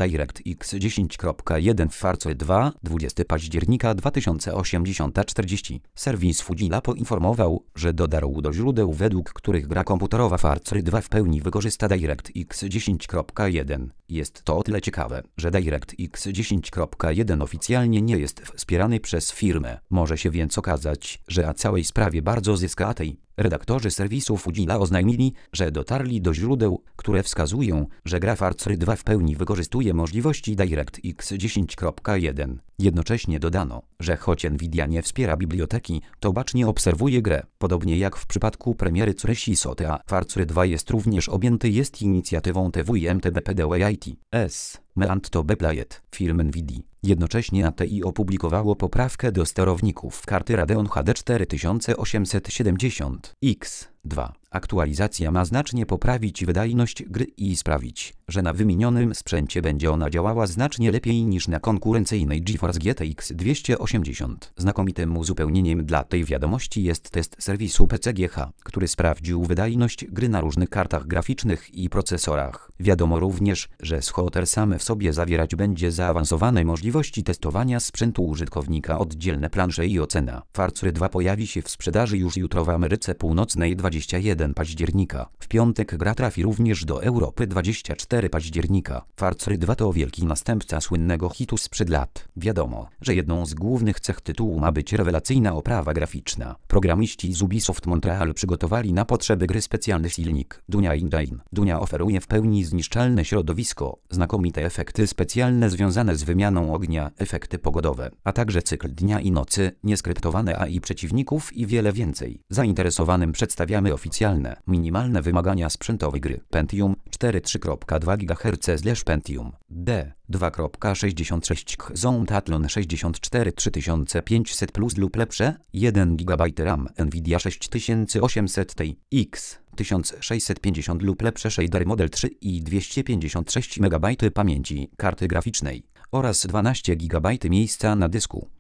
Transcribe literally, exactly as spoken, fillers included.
DirectX dziesięć kropka jeden w Forza dwa, dwudziestego października dwa tysiące osiemdziesiąt czterdzieści. Serwis Fujila poinformował, że dotarł do źródeł, według których gra komputerowa Forza dwa w pełni wykorzysta DirectX dziesięć kropka jeden. Jest to o tyle ciekawe, że DirectX dziesięć kropka jeden oficjalnie nie jest wspierany przez firmę. Może się więc okazać, że na całej sprawie bardzo zyska tej. Redaktorzy serwisu Fujila oznajmili, że dotarli do źródeł, które wskazują, że gra Forza dwa w pełni wykorzystuje możliwości DirectX dziesięć kropka jeden. Jednocześnie dodano, że choć Nvidia nie wspiera biblioteki, to bacznie obserwuje grę. Podobnie jak w przypadku premiery Tsureshi Sotea, Forza dwa jest również objęty jest inicjatywą T W I M T B P D W I T S. Meant to be played, firmy Nvidia. Jednocześnie A T I opublikowało poprawkę do sterowników karty Radeon H D cztery tysiące osiemset siedemdziesiąt X dwa. Aktualizacja ma znacznie poprawić wydajność gry i sprawić, że na wymienionym sprzęcie będzie ona działała znacznie lepiej niż na konkurencyjnej GeForce G T X dwieście osiemdziesiąt. Znakomitym uzupełnieniem dla tej wiadomości jest test serwisu P C G H, który sprawdził wydajność gry na różnych kartach graficznych i procesorach. Wiadomo również, że Scooter sam w sobie zawierać będzie zaawansowane możliwości testowania sprzętu użytkownika, oddzielne plansze i ocena. Forza dwa pojawi się w sprzedaży już jutro w Ameryce Północnej dwudziestego pierwszego października. W piątek gra trafi również do Europy dwudziestego czwartego października. Forza dwa to wielki następca słynnego hitu sprzed lat. Wiadomo, że jedną z głównych cech tytułu ma być rewelacyjna oprawa graficzna. Programiści z Ubisoft Montreal przygotowali na potrzeby gry specjalny silnik Dunia Engine. Dunia oferuje w pełni zniszczalne środowisko, znakomite efekty specjalne związane z wymianą ognia, efekty pogodowe, a także cykl dnia i nocy, nieskryptowane A I przeciwników i wiele więcej. Zainteresowanym przedstawiamy oficjalne, minimalne wymagania sprzętowe gry. Pentium cztery trzy przecinek dwa gigaherca Pentium D dwa przecinek sześćdziesiąt sześć Zone Athlon sześćdziesiąt cztery trzy tysiące pięćset plus lub lepsze, jeden gigabajt RAM Nvidia sześć tysięcy osiemset Ti X tysiąc sześćset pięćdziesiąt lub lepsze shader Model trzy i dwieście pięćdziesiąt sześć megabajtów pamięci karty graficznej oraz dwanaście gigabajtów miejsca na dysku.